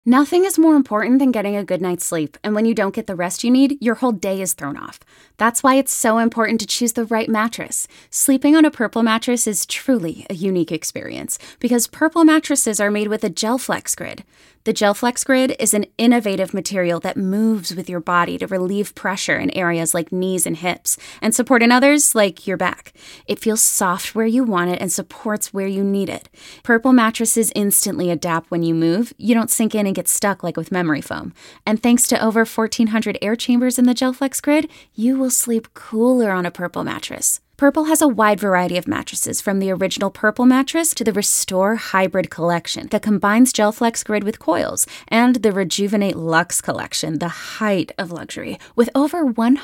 Nothing is more important than getting a good night's sleep, and when you don't get the rest you need, your whole day is thrown off. That's why it's so important to choose the right mattress. Sleeping on a Purple mattress is truly a unique experience, because Purple mattresses are made with a GelFlex Grid. The GelFlex Grid is an innovative material that moves with your body to relieve pressure in areas like knees and hips, and support in others like your back. It feels soft where you want it and supports where you need it. Purple mattresses instantly adapt when you move. You don't sink in and get stuck like with memory foam. And thanks to over 1,400 air chambers in the GelFlex Grid, you will sleep cooler on a Purple mattress. Purple has a wide variety of mattresses, from the original Purple mattress to the Restore Hybrid collection that combines GelFlex Grid with coils, and the Rejuvenate Luxe collection, the height of luxury, with over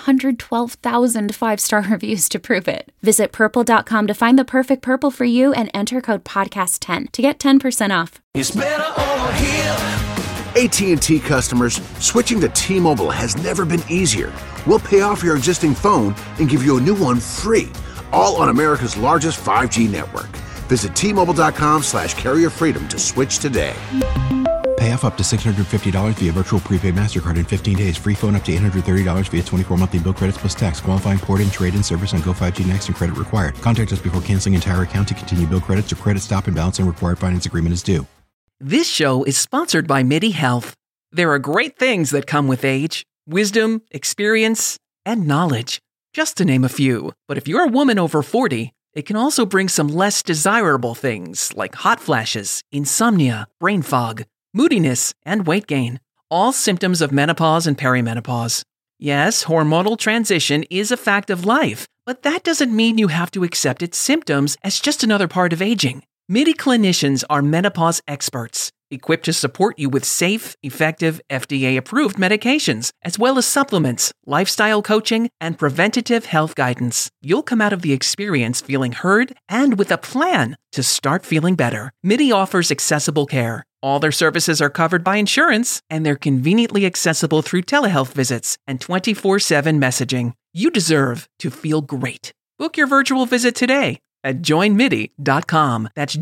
112,000 five-star reviews to prove it. Visit purple.com to find the perfect Purple for you and enter code podcast10 to get 10% off. It's better over here. AT&T customers, switching to T-Mobile has never been easier. We'll pay off your existing phone and give you a new one free, all on America's largest 5G network. Visit T-Mobile.com/carrier freedom to switch today. Pay off up to $650 via virtual prepaid MasterCard in 15 days. Free phone up to $830 via 24 monthly bill credits plus tax. Qualifying port and trade-in service on Go5G Next and credit required. Contact us before canceling entire account to continue bill credits or credit stop and balance and required finance agreement is due. This show is sponsored by MIDI Health. There are great things that come with age: wisdom, experience, and knowledge, just to name a few. But if you're a woman over 40, it can also bring some less desirable things like hot flashes, insomnia, brain fog, moodiness, and weight gain, all symptoms of menopause and perimenopause. Yes, hormonal transition is a fact of life, but that doesn't mean you have to accept its symptoms as just another part of aging. MIDI clinicians are menopause experts, equipped to support you with safe, effective, FDA-approved medications, as well as supplements, lifestyle coaching, and preventative health guidance. You'll come out of the experience feeling heard and with a plan to start feeling better. MIDI offers accessible care. All their services are covered by insurance, and they're conveniently accessible through telehealth visits and 24/7 messaging. You deserve to feel great. Book your virtual visit today at joinmidi.com. That's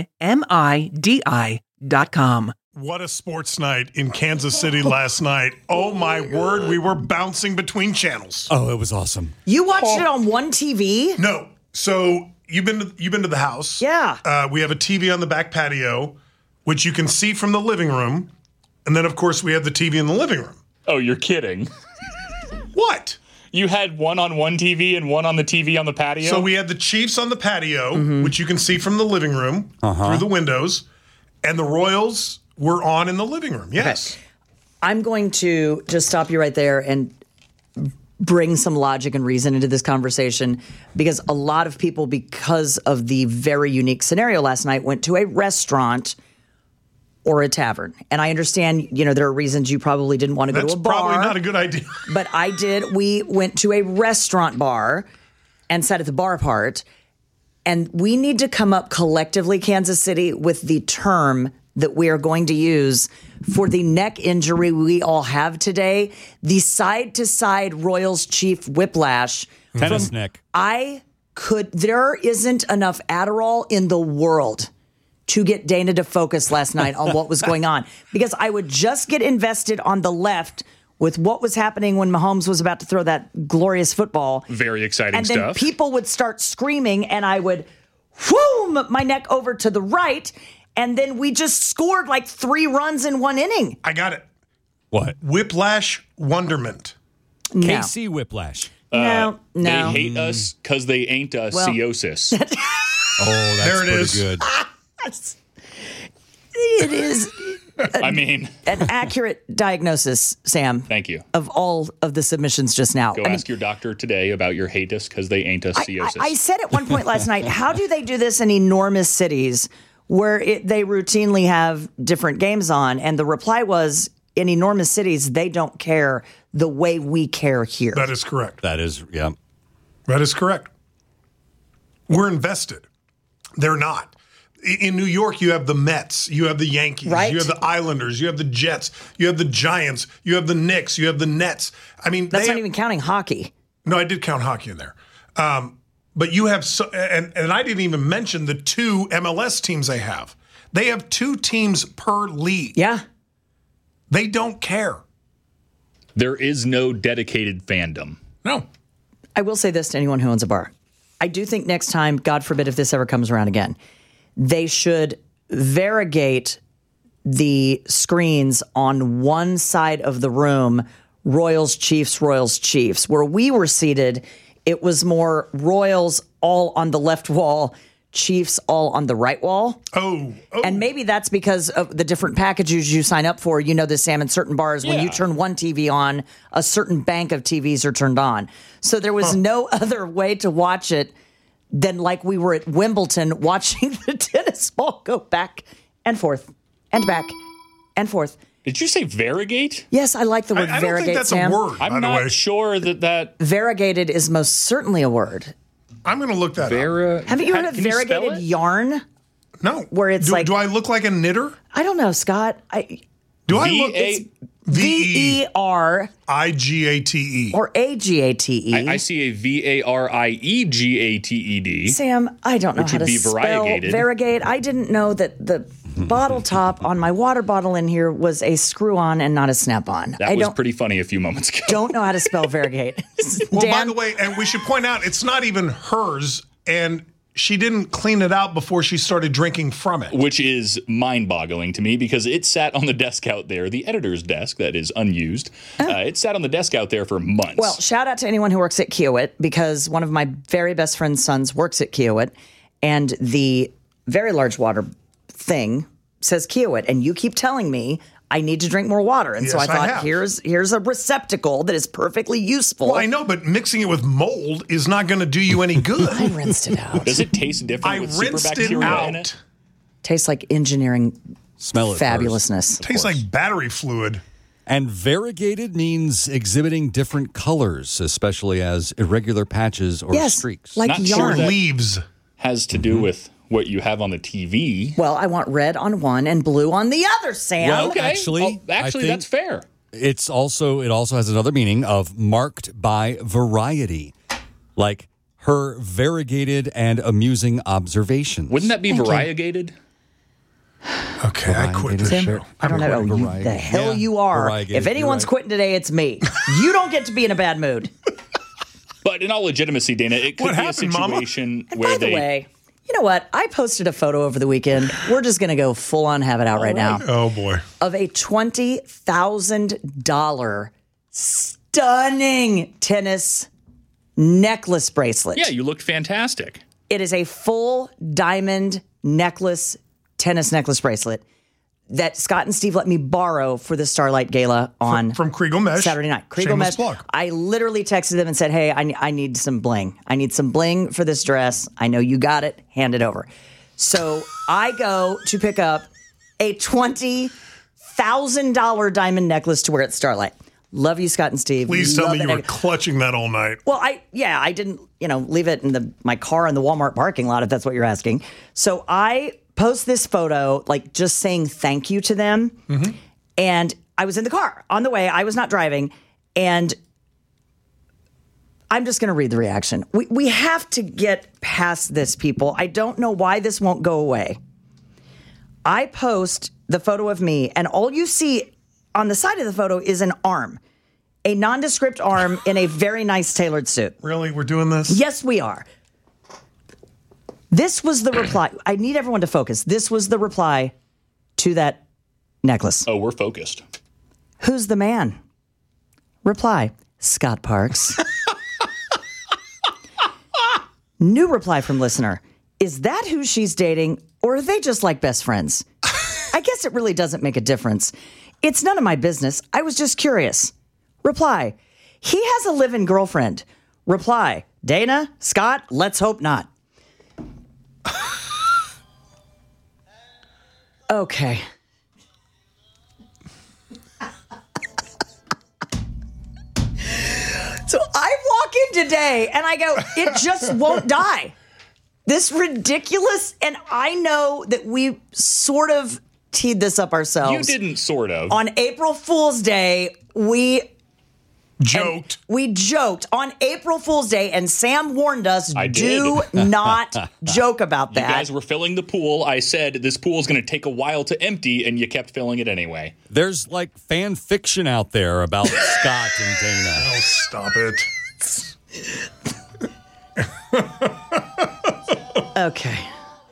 joinmidi.com. What a sports night in Kansas City last night. Oh my word, we were bouncing between channels. Oh, it was awesome. You watched it on one TV? No. So you've been to the house. Yeah. We have a TV on the back patio, which you can see from the living room. And then, of course, we have the TV in the living room. Oh, you're kidding. What? You had one on one TV and one on the TV on the patio? So we had the Chiefs on the patio, which you can see from the living room through the windows, and the Royals were on in the living room. Yes. Okay. I'm going to just stop you right there and bring some logic and reason into this conversation, because a lot of people, because of the very unique scenario last night, went to a restaurant or a tavern. And I understand, there are reasons you probably didn't want to go to a bar. That's probably not a good idea. But I did. We went to a restaurant bar and sat at the bar part. And we need to come up collectively, Kansas City, with the term that we are going to use for the neck injury we all have today, the side-to-side Royals Chief whiplash. Tennis neck. There isn't enough Adderall in the world to get Dana to focus last night on what was going on, because I would just get invested on the left with what was happening when Mahomes was about to throw that glorious football. Very exciting stuff. And then people would start screaming, and I would my neck over to the right, and then we just scored like 3 runs in 1 inning. I got it. What? Whiplash wonderment. No. KC whiplash. No. They hate us because they ain't us. Ceosis. Oh, that's there it pretty is. Good. It is an accurate diagnosis, Sam. Thank you. Of all of the submissions just now. Go ask your doctor today about your hate us because they ain't us. Ceosis. I said at one point last night, how do they do this in enormous cities where they routinely have different games on? And the reply was, in enormous cities, they don't care the way we care here. That is correct. That is, yeah. That is correct. We're invested. They're not. In New York, you have the Mets, you have the Yankees, right? You have the Islanders, you have the Jets, you have the Giants, you have the Knicks, you have the Nets. I mean, that's not even counting hockey. No, I did count hockey in there. But you have, and I didn't even mention the 2 MLS teams they have. They have 2 teams per league. Yeah. They don't care. There is no dedicated fandom. No. I will say this to anyone who owns a bar. I do think next time, God forbid if this ever comes around again, they should variegate the screens on one side of the room, Royals, Chiefs, where we were seated. It was more Royals all on the left wall, Chiefs all on the right wall. Oh. And maybe that's because of the different packages you sign up for. You know this, Sam, in certain bars, when you turn one TV on, a certain bank of TVs are turned on. So there was no other way to watch it than like we were at Wimbledon watching the tennis ball go back and forth and back and forth. Did you say variegate? Yes, I like the word I don't variegate, think that's Sam. a word, by I'm the way. not sure that Variegated is most certainly a word. I'm going to look that up. Haven't you heard of Can you spell variegated it? yarn? No. Where it's do I look like a knitter? I don't know, Scott. Do I look V-E-R-I-G-A-T-E. Or A-G-A-T-E. I see a V-A-R-I-E-G-A-T-E-D. Sam, I don't know Which how would to be spell variegated. variegate. I didn't know that the bottle top on my water bottle in here was a screw-on and not a snap-on. That was pretty funny a few moments ago. Don't know how to spell variegate. Well, Dan? by the way, and we should point out, it's not even hers, and she didn't clean it out before she started drinking from it. Which is mind-boggling to me because it sat on the desk out there, the editor's desk that is unused. It sat on the desk out there for months. Well, shout out to anyone who works at Kiowit, because one of my very best friend's sons works at Kiowit, and the very large water thing says Kiowit, and you keep telling me I need to drink more water. And so I Yes, I thought, have. here's a receptacle that is perfectly useful. Well, I know, but mixing it with mold is not going to do you any good. I rinsed it out. Does it taste different I with super rinsed it bacteria in out. it? Tastes like engineering Smell it fabulousness. Tastes like battery fluid. And variegated means exhibiting different colors, especially as irregular patches or Yes, streaks. like Not sure yarn. that- Leaves. Has to do with what you have on the TV. Well, I want red on one and blue on the other, Sam. Well, Okay. actually, I think that's fair. it also has another meaning of marked by variety, like her variegated and amusing observations. Wouldn't that be variegated? Okay, I quit this Sam, show. I don't know. You, Variety. the hell Yeah, you are. variegated, If anyone's you're right. quitting today, it's me. You don't get to be in a bad mood. But in all legitimacy, Dana, it could What be happened, a Mama? situation And where by the way, you know what? I posted a photo over the weekend. We're just going to go full on have it out right now. Oh, boy. Of a $20,000 stunning tennis necklace bracelet. Yeah, you looked fantastic. It is a full diamond necklace, tennis necklace bracelet that Scott and Steve let me borrow for the Starlight Gala on From Kriegel Mesh. Saturday night. Kriegel Shameless Mesh. plug. I literally texted them and said, hey, I need some bling. I need some bling for this dress. I know you got it. Hand it over. So I go to pick up a $20,000 diamond necklace to wear at Starlight. Love you, Scott and Steve. Please tell Love me that you were necklace. clutching that all night. Well, I didn't, leave it in my car in the Walmart parking lot, if that's what you're asking. So I post this photo, like just saying thank you to them. Mm-hmm. And I was in the car on the way. I was not driving. And I'm just going to read the reaction. We have to get past this, people. I don't know why this won't go away. I post the photo of me, and all you see on the side of the photo is an arm, a nondescript arm in a very nice tailored suit. Really? We're doing this? Yes, we are. This was the reply. I need everyone to focus. This was the reply to that necklace. Oh, we're focused. Who's the man? Reply, Scott Parks. New reply from listener. Is that who she's dating, or are they just like best friends? I guess it really doesn't make a difference. It's none of my business. I was just curious. Reply, he has a live-in girlfriend. Reply, Dana, Scott, let's hope not. Okay. So I walk in today and I go, it just won't die. This ridiculous, and I know that we sort of teed this up ourselves. You didn't sort of. On April Fool's Day, we Joked. We joked on April Fool's Day, and Sam warned us, do not joke about that. You guys were filling the pool. I said this pool is going to take a while to empty, and you kept filling it anyway. There's like fan fiction out there about Scott and Dana. Oh, stop it. Okay.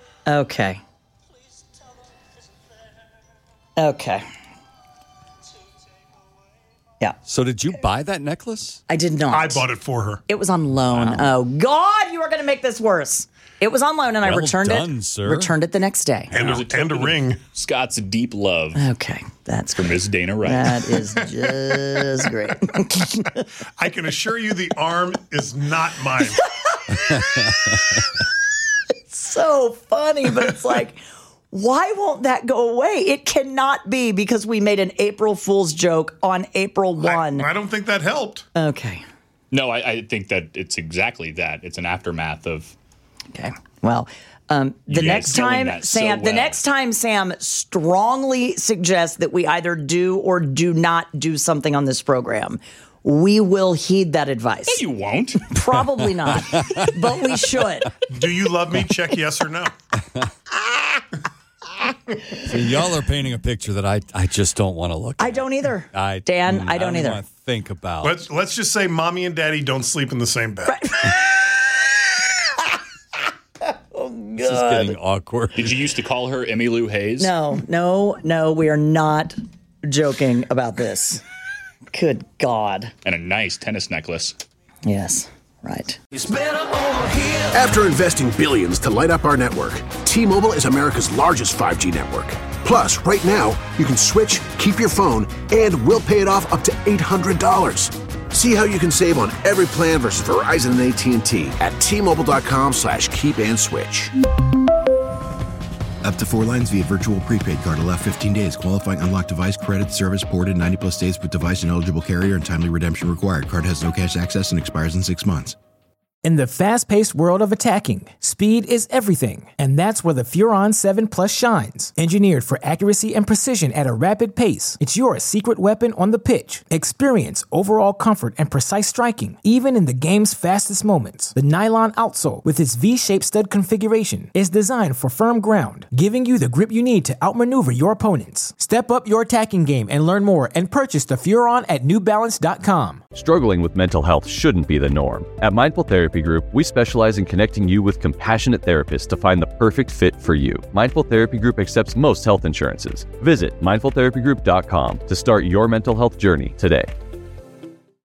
Yeah. So did you buy that necklace? I did not. I bought it for her. It was on loan. Wow. Oh, God, you are going to make this worse. It was on loan, and I returned it. Sir. Returned it the next day. And a ring. Scott's deep love. Okay, that's for Miss Dana Wright. That is just great. I can assure you the arm is not mine. It's so funny, but it's like, why won't that go away? It cannot be because we made an April Fool's joke on April 1. I don't think that helped. Okay. No, I think that it's exactly that. It's an aftermath of. Okay. Well, the next time Sam strongly suggests that we either do or do not do something on this program, we will heed that advice. No, you won't. Probably not, but we should. Do you love me? Check yes or no. So y'all are painting a picture that I just don't want to look at. I don't either. Dan, I don't either. Want to think about. Let's just say mommy and daddy don't sleep in the same bed. Right. This is getting awkward. Did you used to call her Emmylou Hayes? No, we are not joking about this. Good God. And a nice tennis necklace. Yes, right. After investing billions to light up our network, T-Mobile is America's largest 5G network. Plus, right now, you can switch, keep your phone, and we'll pay it off up to $800. See how you can save on every plan versus Verizon and AT&T at T-Mobile.com/keep-and-switch. Up to 4 lines via virtual prepaid card. Allow 15 days. Qualifying unlocked device credit service ported 90+ days with device and eligible carrier and timely redemption required. Card has no cash access and expires in 6 months. In the fast-paced world of attacking, speed is everything, and that's where the Furon 7 Plus shines. Engineered for accuracy and precision at a rapid pace, it's your secret weapon on the pitch. Experience overall comfort and precise striking, even in the game's fastest moments. The nylon outsole, with its V-shaped stud configuration, is designed for firm ground, giving you the grip you need to outmaneuver your opponents. Step up your attacking game and learn more and purchase the Furon at NewBalance.com. Struggling with mental health shouldn't be the norm. At Mindful Therapy Group, we specialize in connecting you with compassionate therapists to find the perfect fit for you. Mindful Therapy Group accepts most health insurances. Visit mindfultherapygroup.com to start your mental health journey today.